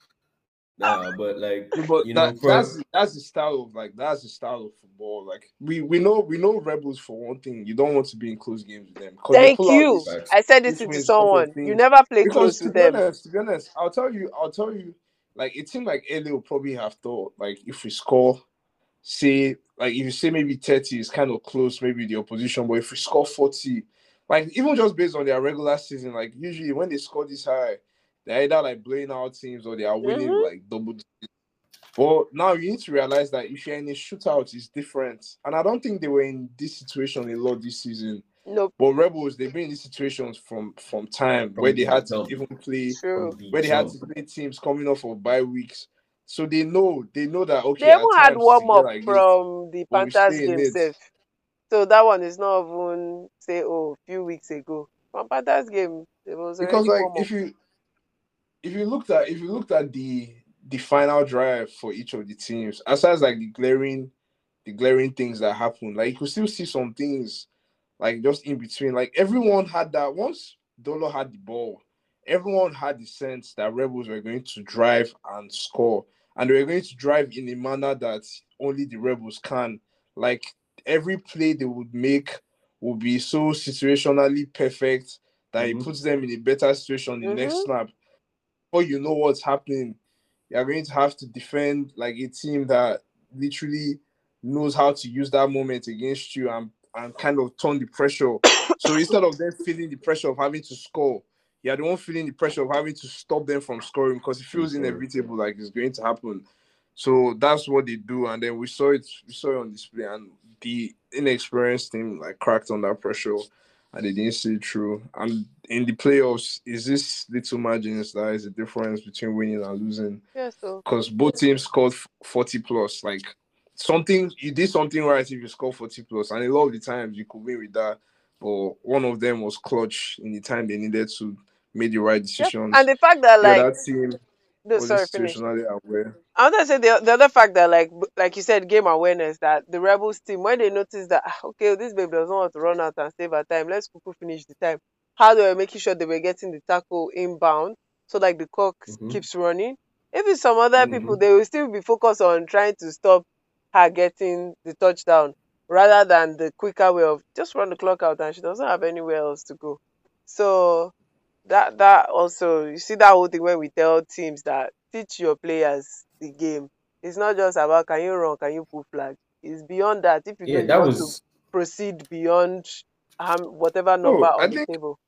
Nah, but like Yeah, but you know, that for that's the style of that's the style of football. Like we know Rebels for one thing. You don't want to be in close games with them because they Thank pull out you. this facts. I said this this to wins off of someone. You things. never play Because close to with be them. honest, I'll tell you, like it seemed like Ellie will probably have thought like if we score, say like if you say maybe 30 is kind of close, maybe the opposition, but if we score 40, like even just based on their regular season, like usually when they score this high, they're either like blowing out teams or they are winning Mm-hmm. like double. But now you need to realize that if you're in a shootout, it's different. And I don't think they were in this situation a lot this season. Nope. But Rebels, they've been in these situations from time where From they the had to jump. even play, True. From the where they had jump. to play teams coming off of bye weeks. So they know that They okay, even at had times to warm get up like this, from the but we Panthers stay in game it. safe. So that one is not even say, oh, a few weeks ago. From Panthers game, there was Because already like warm up. if you if you looked at the final drive for each of the teams, aside like the glaring things that happened, like you could still see some things like just in between. Like everyone had that once Dolo had the ball, everyone had the sense that Rebels were going to drive and score, and they were going to drive in a manner that only the Rebels can. Like every play they would make would be so situationally perfect that it puts them in a better situation the next snap. Before you know what's happening, you're going to have to defend like a team that literally knows how to use that moment against you and kind of turn the pressure. So instead of them feeling the pressure of having to score, you're the one feeling the pressure of having to stop them from scoring because it feels inevitable, like it's going to happen. So that's what they do, and then we saw it on display, and the inexperienced team like cracked on that pressure, and they didn't see it through. And in the playoffs, is this little margins that is the difference between winning and losing? Yeah, so Because both teams scored 40 plus. Like you did something right if you score 40 plus, and a lot of the times you could win with that. But one of them was clutch in the time they needed to make the right decisions. and the fact that The like other team wasn't finish. situationally aware. I want to say the other fact that like you said, game awareness, that the Rebels team, when they notice that okay, this babe doesn't want to run out and save her time, let's quickly finish the time. How they were making sure they were getting the tackle inbound, so like the clock keeps running. If it's some other people, they will still be focused on trying to stop her getting the touchdown rather than the quicker way of just run the clock out, and she doesn't have anywhere else to go. So that also, you see that whole thing when we tell teams that teach your players the game. It's not just about can you run, can you pull flag. It's beyond that. If you know you want to proceed beyond whatever number on the table.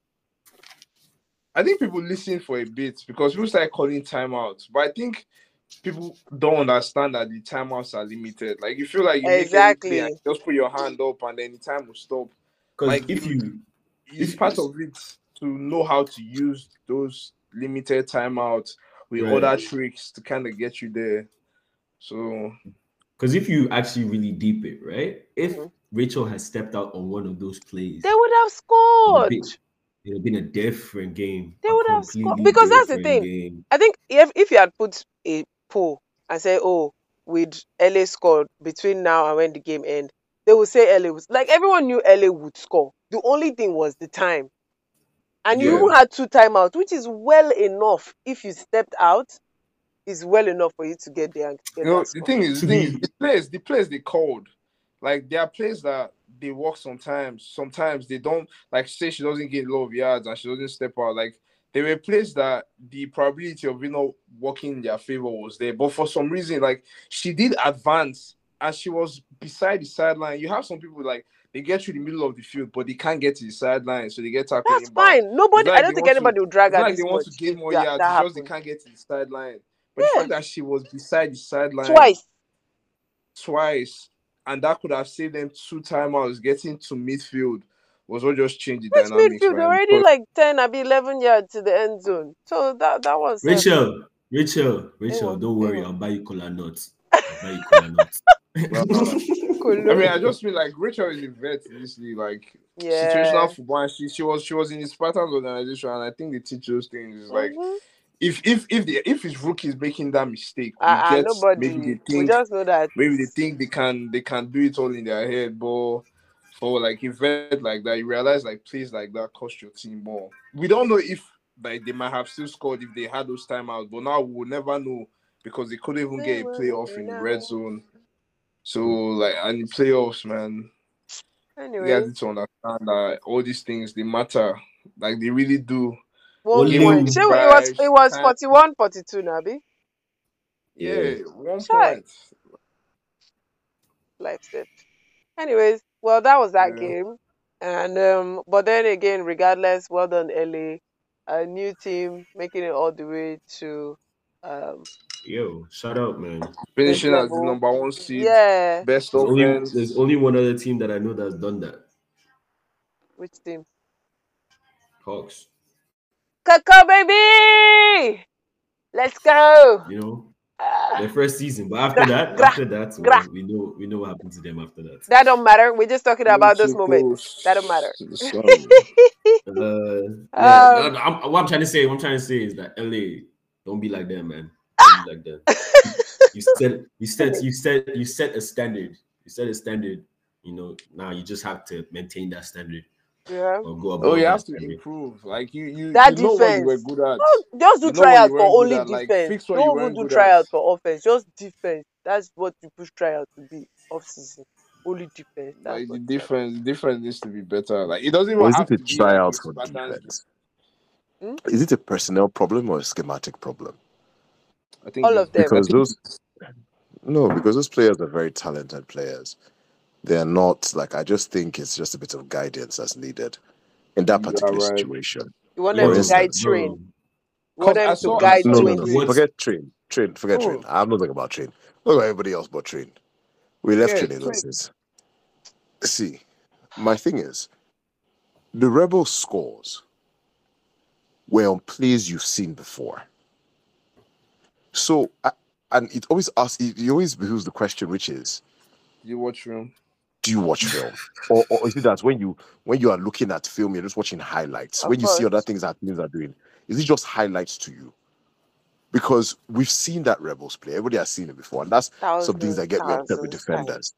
I think people listen for a bit because people start calling timeouts, but I think people don't understand that the timeouts are limited. Like you feel like you make any play and just put your hand up and then the time will stop. Because like it's part of it to know how to use those limited timeouts with other tricks to kind of get you there. So, because if you actually really deep it, right? If Rachel has stepped out on one of those plays, they would have scored. It would have been a different game. They would have scored because that's the thing. Game. I think if you had put a poll and say, "Oh, with LA scored between now and when the game ends," they would say LA was like everyone knew LA would score. The only thing was the time. And you even had 2 timeouts, which is well enough. If you stepped out, is well enough for you to get there and get that score. The thing is, the plays they called, like there are plays that they work sometimes. Sometimes they don't. Like say she doesn't get a lot of yards and she doesn't step out. Like there were plays that the probability of working in their favor was there, but for some reason, like she did advance and she was beside the sideline. You have some people like they get through the middle of the field, but they can't get to the sideline, so they get tackled. That's fine. Nobody, I don't think anybody will drag her. Like they want to gain more yards, it's just they can't get to the sideline. But the fact that she was beside the sideline twice, and that could have saved them 2 timeouts, getting to midfield was what just changed the dynamics. Midfield already like 10, 11 yards to the end zone. So that was Rachel, don't worry, I'll buy you cola nuts. I mean, I just feel like Rachel is a vet in this league, like situational football. And she was in the Spartans organization, and I think they teach those things. It's like if his rookies making that mistake, maybe they think they can do it all in their head, but for like a vet like that, you realize like plays like that cost your team more. We don't know if like they might have still scored if they had those timeouts, but now we'll never know because they couldn't even get a playoff in the red zone. So like and the playoffs, man. Anyway, you guys need to understand that all these things they matter. Like they really do. 1 point. It was 41-42, Nabi. Yeah, 1 point. Life set. Anyways, well, that was that game. And but then again, regardless, well done, LA. A new team making it all the way to shout out, man. Finishing as the number 1 seed. Yeah. Best offense. There's only one other team that I know that's done that. Which team? Hawks. Coco, baby! Let's go. You know, their first season, but after that, we know what happened to them after that. That don't matter. We're just talking about those moments. That don't matter. What I'm trying to say is that LA, Don't be like them, man. Don't be like them. You set a standard. You set a standard. You know, now you just have to maintain that standard Yeah. or go Oh, above you that have to standard. improve. Like you That know what you were defense. good at. Just do You know what you tryouts for weren't good only at. Like defense. fix what you Don't even weren't do good at. tryouts for offense. Just defense. That's what you push tryout to be off season. Only defense. That's Like what the you have to difference needs to be better. Like it doesn't Or even is have it a to be like tryout a for Spartans. defense? do. Is it a personnel problem or a schematic problem? I think All it's of them. Because those players are very talented players. They're not like, I just think it's just a bit of guidance that's needed in that you are particular right. situation. You want them For to guide instance, train. bro. You want Cause them I to saw guide you no. 20. play. Forget train. Forget train. Oh, I'm not talking about train. Not about everybody else but train. We left yeah, train in those days. See, my thing is, the Rebel scores were on plays you've seen before. So, and it always behooves the question, which is, you watch film. do you watch film? Or is it that when you are looking at film, you're just watching highlights? Of When you see other course. things that teams are doing, is it just highlights to you? Because we've seen that Rebels play. Everybody has seen it before. And that's some things that get me upset with Thousands times. defenders.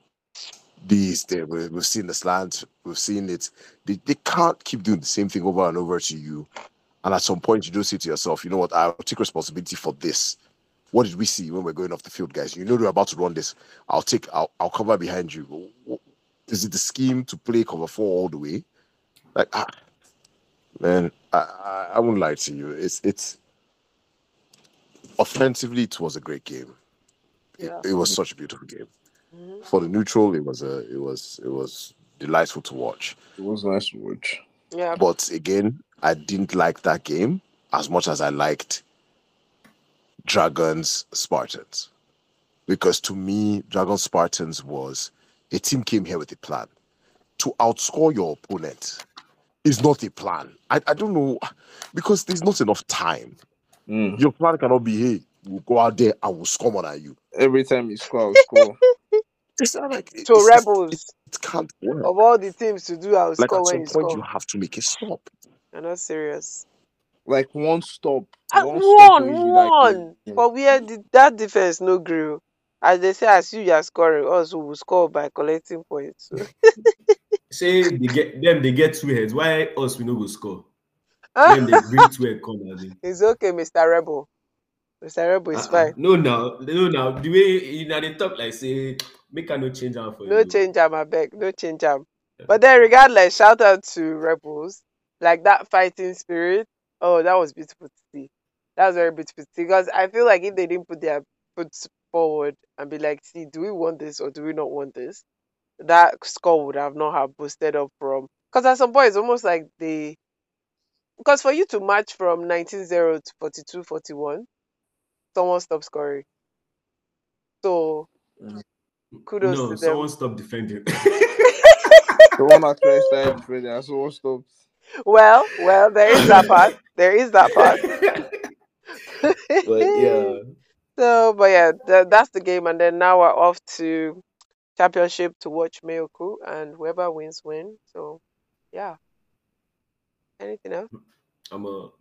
We've seen the slant, we've seen it. They can't keep doing the same thing over and over to you. And at some point, you just say to yourself, you know what, I'll take responsibility for this. What did we see when we're going off the field, guys? You know we're about to run this. I'll cover behind you. Is it the scheme to play cover 4 all the way? Like, man, I won't lie to you. It's offensively, it was a great game. Yeah. It was such a beautiful game. Mhm. For the neutral, it was delightful to watch. It was nice to watch. Yeah. But again, I didn't like that game as much as I liked Dragons Spartans. Because to me, Dragons Spartans was a team came here with a plan. To outscore your opponent is not a plan. I don't know, because there's not enough time. Your plan cannot be, hey, we'll go out there and we'll score more than you. Every time you score, I'll score. It's not like So Rebels, it can't work. of all the teams to do, I'll Like score at when some you point, score. you have to make a stop. You're not serious. Like one stop. One. But where did that defense no grew? As they say, as you are scoring, us will score by collecting points. So. Say they get 2 heads. Why us we no go score? Them they bring 2 head corners in. It's okay, Mr. Rebel. Mr. Rebel is fine. No now. The way they talk like say make a no change out for No you. change am, abeg. No change am. But then regardless, shout out to Rebels. Like that fighting spirit. Oh, that was beautiful to see. That was very beautiful to see. Because I feel like if they didn't put their foot forward and be like, see, do we want this or do we not want this? That score would have not have boosted up from. Because at some point, it's almost like because for you to match from 19-0 to 42-41, someone stopped scoring. So, kudos to No, them. someone stop defending. Someone actually started defending and someone stopped. Well, there is that part. There is that part. But yeah. So, but yeah, that's the game. And then now we're off to championship to watch Mayoku, and whoever wins, win. So, yeah. Anything else? I'm a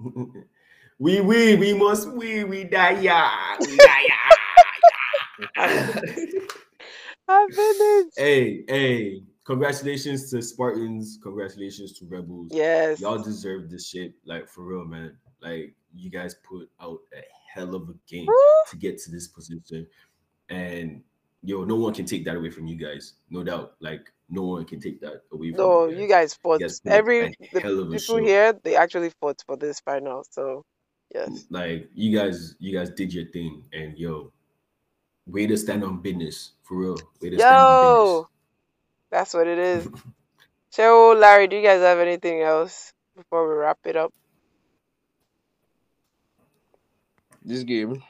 we must we die yeah. We die yeah. I finished. Hey, congratulations to Spartans, congratulations to Rebels. Yes. Y'all deserve this shit, like for real, man. Like you guys put out a hell of a game to get to this position. And no one can take that away from you guys. No doubt. Like no one can take that away from No, you guys. you guys fought. The The people here, they actually fought for this final. So yes. Like you guys did your thing, and way to stand on business, for real. Way to stand on business. That's what it is. So, Larry, do you guys have anything else before we wrap it up? This game.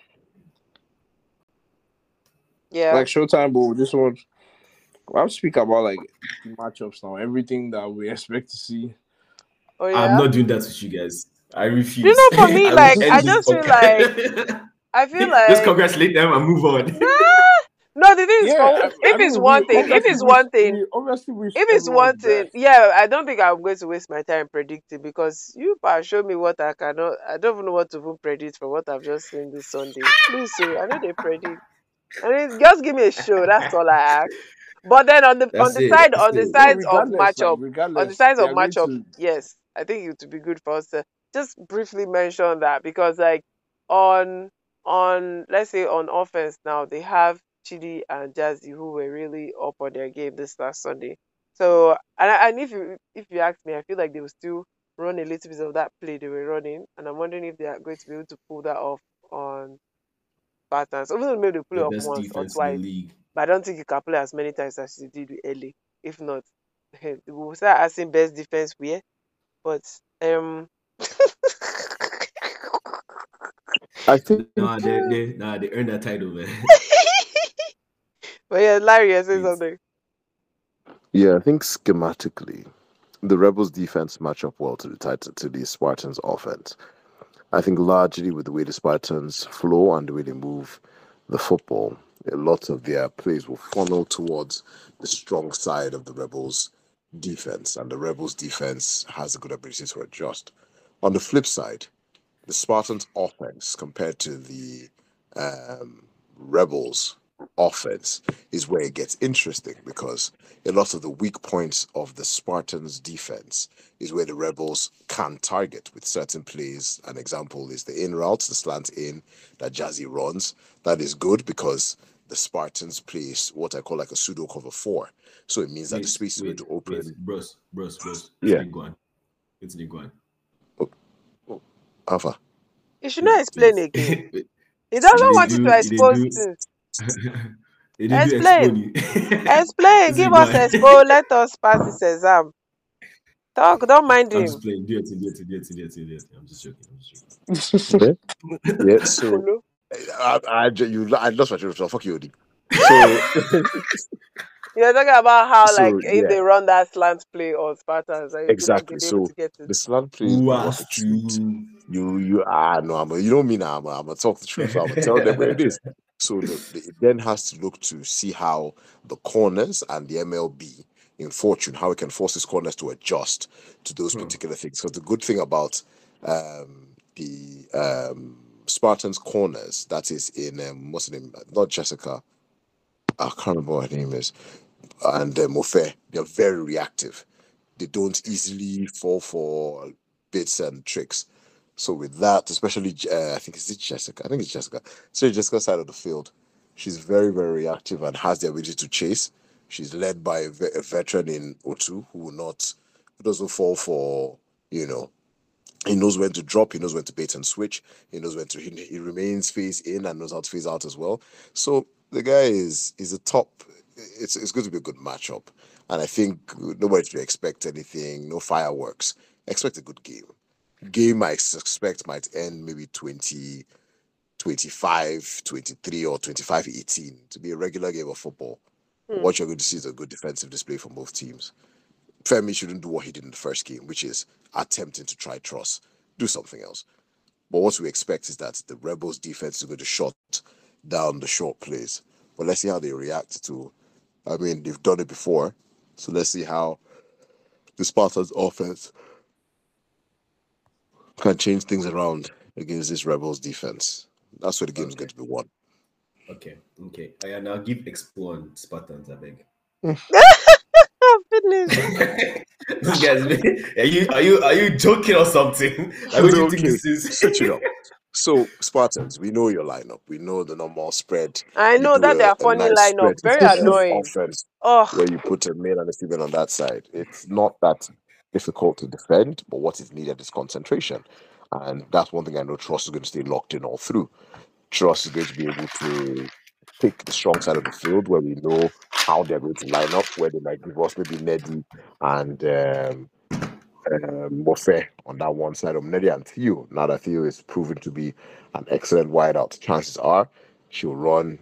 Yeah. Like Showtime Bowl, this one. I'll speak about like matchups now. Everything that we expect to see. Oh, yeah? I'm not doing that with you guys. I refuse. You know, for me, like, I just feel like just congratulate them and move on. No, the thing is, Yeah, if I it's mean, one thing, we obviously wish if it's everyone one the thing, best. yeah, I don't think I'm going to waste my time predicting because you show me what I cannot. I don't even know what to even predict from what I've just seen this Sunday. Please, so I know they predict. I mean, just give me a show. That's all I ask. But then on the That's it. That's it. No, sides of matchup, they are going to. yes, I think it would be good for us to just briefly mention that because like on let's say on offense now they have Chidi and Jazzy who were really up on their game this last Sunday. So and if you ask me, I feel like they will still run a little bit of that play they were running, and I'm wondering if they are going to be able to pull that off on Spartans. Even though maybe they pull The it off best once or defense in the twice. league. But I don't think you can play as many times as you did with LA. If not, we'll start asking best defense where. But I think They earned that title, man. but yeah, Larry, I say Wait. something. yeah, I think schematically the Rebels defense match up well to the Spartans offense. I think largely with the way the Spartans flow and the way they move the football, a lot of their plays will funnel towards the strong side of the Rebels defense, and the Rebels defense has a good ability to adjust. On the flip side, the Spartans offense compared to the Rebels offense is where it gets interesting because a lot of the weak points of the Spartans defense is where the Rebels can target with certain plays. An example is the in routes, the slant in that Jazzy runs. That is good because the Spartans place what I call like a pseudo cover 4. So it means that the space is going to open. Bros. Yeah. It's the Guan. Oh, Alpha. You should not explain again. It He doesn't want you do- to it expose do- things. It did do Explain. exploding. Explain. It's Give the us Guan. expo. Let us pass this exam. Talk. Don't mind I'm him. just playing. Do it. I'm just joking. Okay. Yeah. So Kolo. I lost my train of thought. Fuck you, Odi. So You're talking about how so like if yeah, they run that slant play on Spartans, and you feel like they'll exactly. be able So to get it. the slant play is not what a treat. You no, you know me now. I'm gonna talk the truth. So I'm gonna tell them where it is. So look, it then has to look to see how the corners and the MLB in Fortune, how it can force its corners to adjust to those particular things. Because the good thing about the Spartans corners, that is in what's the name? Not Jessica. I can't remember what her name is. And Mofe, they're very reactive. They don't easily fall for bits and tricks. So with that, especially I think it's Jessica. I think it's Jessica. So Jessica's side of the field, she's very very reactive and has the ability to chase. She's led by a veteran in O2 who doesn't fall for you know. He knows when to drop. He knows when to bait and switch. He knows when to. He remains phase in and knows how to phase out as well. So the guy is a top. It's going to be a good matchup, and I think nobody should expect anything. No fireworks. Expect a good game. Game I suspect might end maybe 20, 25, 23, or 25-18 to be a regular game of football. What you're going to see is a good defensive display from both teams. Femi shouldn't do what he did in the first game, which is attempting to try Truss, do something else. But what we expect is that the Rebels' defense is going to shut down the short plays. But let's see how they react to. I mean, they've done it before, so let's see how the Spartans' offense can change things around against this Rebels' defense. That's where the game is going to be won. Okay. I now give Expo on Spartans, I beg. Those guys, are you joking or something? Like, what do you think this is? Switch it up. So Spartans, we know your lineup. We know the normal spread. I You know do that they are a funny nice lineup. spread Very annoying. offense Oh, where you put a male and a female on that side. It's not that difficult to defend, but what is needed is concentration. And that's one thing I know Trust is going to stay locked in all through. Trust is going to be able to pick the strong side of the field where we know how they're going to line up, where they might give us maybe Neddy and Mofe on that one side of Neddy and Theo. Now that Theo is proven to be an excellent wideout, chances are she'll run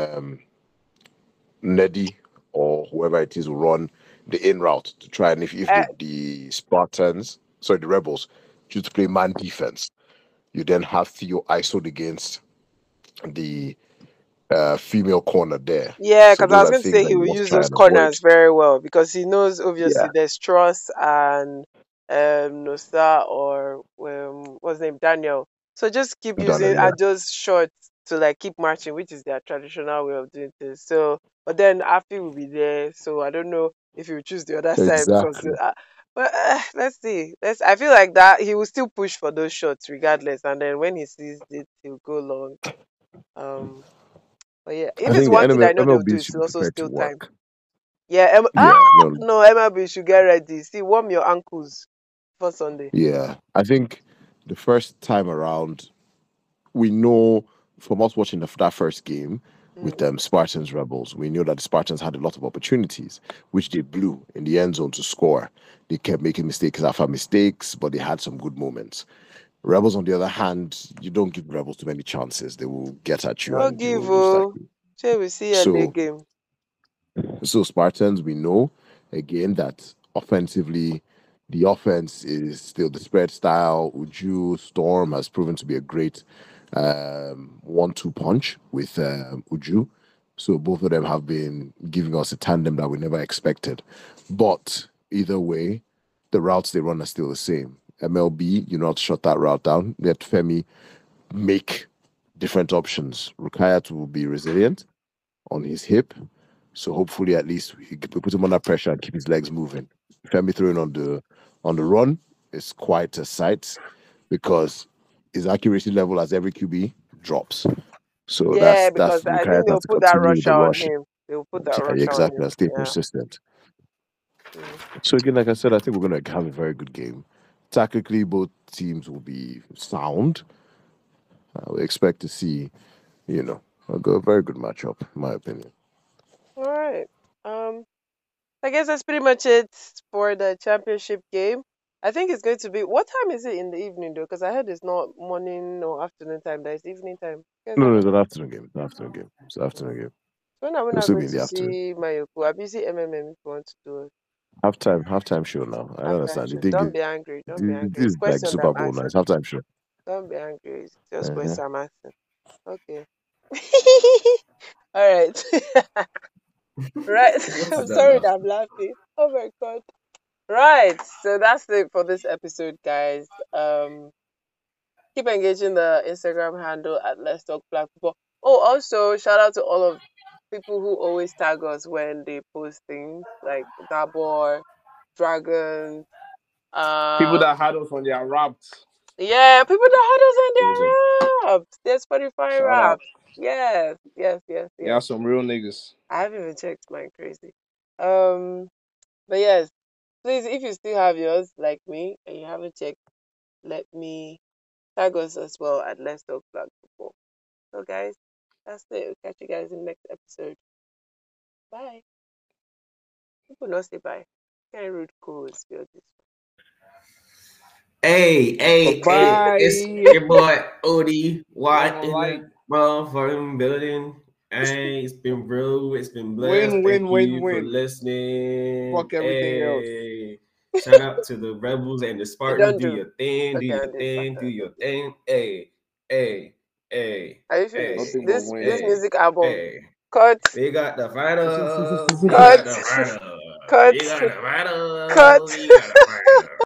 Neddy or whoever it is will run the in route to try and if the the Rebels choose to play man defense, you then have Theo ISO'd against the female corner there. Yeah, So because I those was are going to things say that he you will want to use try those and avoid. corners very well because he knows Yeah, obviously there's Truss and Nosa or what's his name, Daniel. So just keep Daniel, using yeah, Ajo's shots to like keep marching, which is their traditional way of doing things. So, but then Afi will be there. So I don't know if he will choose the other side because. exactly. But let's see. I feel like that he will still push for those shots regardless, and then when he sees it, he'll go long. Um, but yeah, if I it's think one thing I know they'll do, MLB it's should be also prepared to still time. work. Yeah, Yeah, no, no, MLB should get ready. See, warm your ankles for Sunday. yeah. I think the first time around, we know from us watching that first game with Mm. Spartans Rebels, we knew that the Spartans had a lot of opportunities, which they blew in the end zone to score. They kept making mistakes after mistakes, but they had some good moments. Rebels, on the other hand, you don't give Rebels too many chances. They will get at you No and you give, will lose that game. Say we see a So, game. so Spartans, we know again that offensively, the offense is still the spread style. Uju Storm has proven to be a great 1-2 punch with Uju. So both of them have been giving us a tandem that we never expected. But either way, the routes they run are still the same. MLB, you know how to shut that route down. Let Femi make different options. Rukayat will be resilient on his hip. So hopefully at least we put him under pressure and keep his legs moving. Femi throwing on the run is quite a sight because his accuracy level as every QB drops. So Yeah, that's because I think Rukayat has they'll to put that continue with rusher the on rush. him. They'll put that Yeah, rusher on exactly. him. And stay Yeah. consistent. Mm. So again, like I said, I think we're gonna have a very good game. Tactically, both teams will be sound. We expect to see, a very good matchup, in my opinion. All right. I guess that's pretty much it for the championship game. I think it's going to be. What time is it in the evening though? Because I heard it's not morning or afternoon time. That it's evening time. You guys No, don't no, know. it's an afternoon game. It's an afternoon game. It's an afternoon game. When are we It'll not still going be in to the afternoon. see Mayoko? I'm busy MMM if you want to do it. Halftime show now. I don't Halftime understand. show. You think Don't be angry. Don't be angry. this It's is like questions Super I'm Bowl now? asking. It's halftime show. Don't be angry. It's just Uh-huh. questions I'm asking. Okay. All right. Right. What I'm is that sorry laugh? that I'm laughing. Oh my god. Right. So that's it for this episode, guys. Keep engaging the Instagram handle at Let's Talk Black Football. Oh, also shout out to all of people who always tag us when they post things like Gabor, Dragons, People um that had us on their wrapped. yeah, people that had us on Listen, their raps. Their Spotify Shout out. raps. Yes, yes, yes, Yeah, yes. some real niggas. I haven't even checked mine crazy. But yes, please if you still have yours like me and you haven't checked, let me tag us as well at Let's Talk Black Football. So guys, that's it. We'll catch you guys in the next episode. Bye. People not say bye. Can't rude cool spill this. hey, Bye. it's your boy Odie Watt One in like the motherfucking building. Hey, it's been real, it's been blessed. win, Thank win, win, you for win. listening. Fuck everything else. Hey, shout out to the Rebels and the You Spartans. don't Do do. your thing, do Okay, your I'll do it thing, do faster. your thing. Hey, hey, hey, Are you finished? hey, Nothing but This win. hey, music album. hey. Cut. We got the finals. We Cut. got the finals. Cut. We got the finals. Cut. We got the finals.